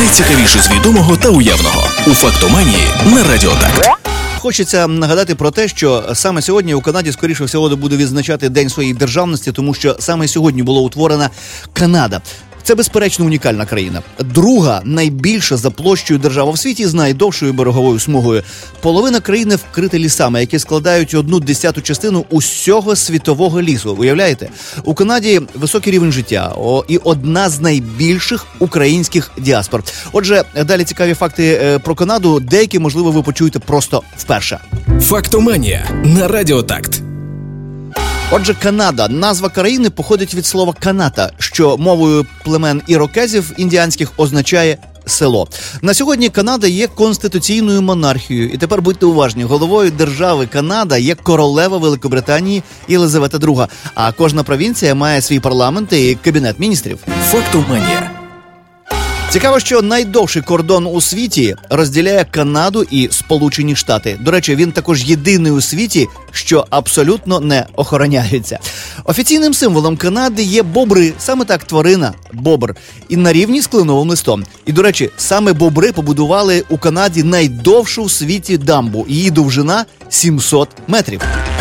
Найцікавіше з відомого та уявного у «Фактоманії» на Радіо Так. Хочеться нагадати про те, що саме сьогодні у Канаді, скоріше всього, буде відзначати День своєї державності, тому що саме сьогодні була утворена Канада. Це, безперечно, унікальна країна. Друга найбільша за площею держава в світі з найдовшою береговою смугою. Половина країни вкрита лісами, які складають 1/10 частину усього світового лісу. Уявляєте? У Канаді високий рівень життя і одна з найбільших українських діаспор. Отже, далі цікаві факти про Канаду. Деякі, можливо, ви почуєте просто вперше. «Фактоманія» на Радіо Такт. Отже, Канада. Назва країни походить від слова «каната», що мовою племен ірокезів індіанських означає село. На сьогодні Канада є конституційною монархією. І тепер будьте уважні, головою держави Канада є королева Великобританії Єлизавета II. А кожна провінція має свій парламент і кабінет міністрів. «Фактоманія». Цікаво, що найдовший кордон у світі розділяє Канаду і Сполучені Штати. До речі, він також єдиний у світі, що абсолютно не охороняється. Офіційним символом Канади є бобри, саме так тварина – бобр, і на рівні з кленовим листом. І, до речі, саме бобри побудували у Канаді найдовшу у світі дамбу. Її довжина – 700 метрів.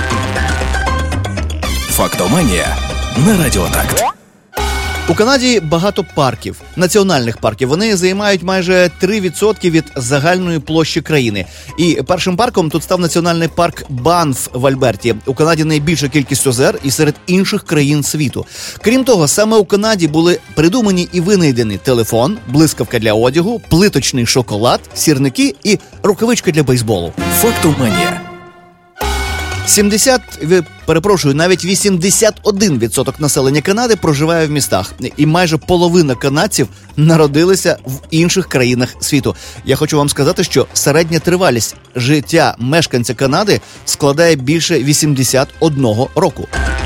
«Фактоманія» на Радіо Такт. У Канаді багато парків, національних парків. Вони займають майже 3% від загальної площі країни. І першим парком тут став національний парк Банф в Альберті. У Канаді найбільша кількість озер і серед інших країн світу. Крім того, саме у Канаді були придумані і винайдені телефон, блискавка для одягу, плиточний шоколад, сірники і рукавичка для бейсболу. «Фактоманія». Навіть 81% населення Канади проживає в містах. І майже половина канадців народилися в інших країнах світу. Я хочу вам сказати, що середня тривалість життя мешканця Канади складає більше 81 року.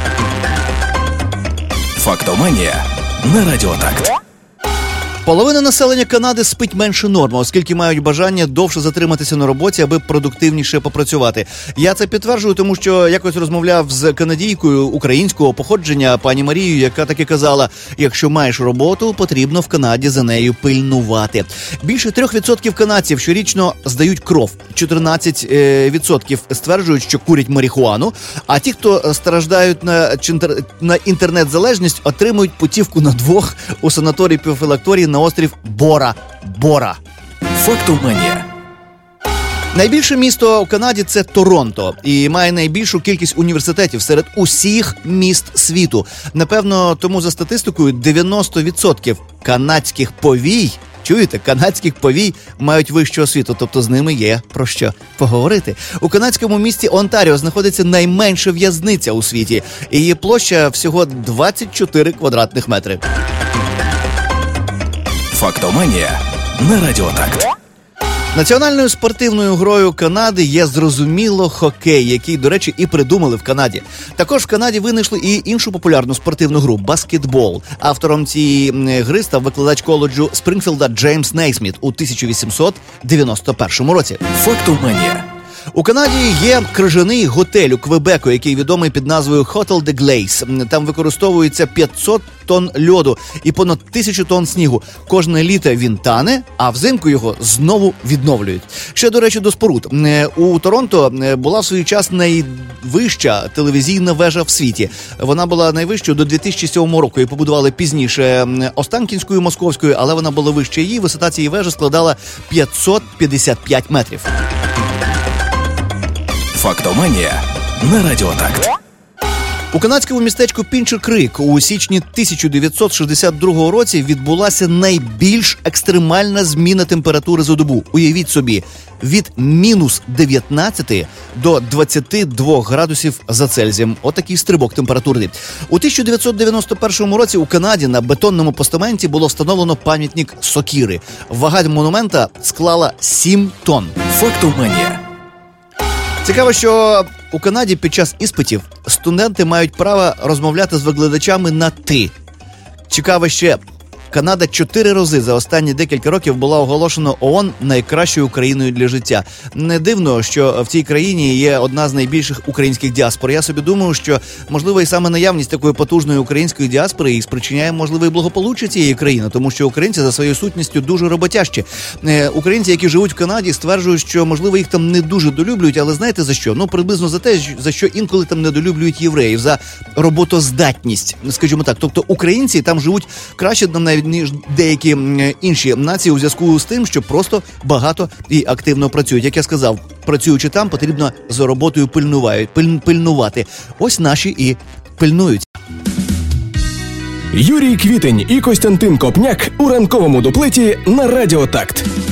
«Фактоманія» на Радіо Такт. Половина населення Канади спить менше норми, оскільки мають бажання довше затриматися на роботі, аби продуктивніше попрацювати. Я це підтверджую, тому що якось розмовляв з канадійкою українського походження пані Марією, яка таки казала, якщо маєш роботу, потрібно в Канаді за нею пильнувати. Більше 3% канадців щорічно здають кров, 14% стверджують, що курять марихуану, а ті, хто страждають на інтернет-залежність, отримують путівку на двох у санаторій-профілакторії на острів Бора. «Фактоманія». Найбільше місто у Канаді – це Торонто. І має найбільшу кількість університетів серед усіх міст світу. Напевно, тому за статистикою 90% канадських повій, чуєте, канадських повій мають вищу освіту, тобто з ними є про що поговорити. У канадському місті Онтаріо знаходиться найменша в'язниця у світі. Її площа всього 24 квадратних метри. «Фактоманія» на Радіо Такт. Національною спортивною грою Канади є, зрозуміло, хокей, який, до речі, і придумали в Канаді. Також в Канаді винайшли і іншу популярну спортивну гру – баскетбол. Автором цієї гри став викладач коледжу Спрінгфілда Джеймс Нейсміт у 1891 році. «Фактоманія». У Канаді є крижаний готель у Квебеку, який відомий під назвою Hotel de Glace. Там використовується 500 тонн льоду і понад 1000 тонн снігу. Кожне літо він тане, а взимку його знову відновлюють. Ще, до речі, до споруд. У Торонто була в свій час найвища телевізійна вежа в світі. Вона була найвищою до 2007 року. Її побудували пізніше Останкінською, Московською, але вона була вища. Її висота цієї вежі складала 555 метрів. «Фактоманія» на Радіо Такт. У канадському містечку Пінчер Крик у січні 1962 році відбулася найбільш екстремальна зміна температури за добу. Уявіть собі, від мінус 19 до 22 градусів за Цельсієм. Отакий стрибок температурний. У 1991 році у Канаді на бетонному постаменті було встановлено пам'ятник сокири. Вага монумента склала 7 тонн. «Фактоманія». Цікаво, що у Канаді під час іспитів студенти мають право розмовляти з викладачами на «ти». Цікаво ще, Канада 4 рази за останні декілька років була оголошена ООН найкращою країною для життя. Не дивно, що в цій країні є одна з найбільших українських діаспор. Я собі думаю, що, можливо, і саме наявність такої потужної української діаспори і спричиняє, можливо, і благополуччя цієї країни, тому що українці за своєю сутністю дуже роботящі. Українці, які живуть в Канаді, стверджують, що, можливо, їх там не дуже долюблюють, але знаєте за що? Ну, приблизно за те, за що інколи там недолюблюють євреїв, за роботоздатність, скажімо так. Тобто українці там живуть краще, навіть, ніж деякі інші нації у зв'язку з тим, що просто багато і активно працюють. Як я сказав, працюючи там, потрібно за роботою пильнувати. Ось наші і пильнують. Юрій Квітень і Костянтин Копняк у ранковому дуплеті на Радіо Такт.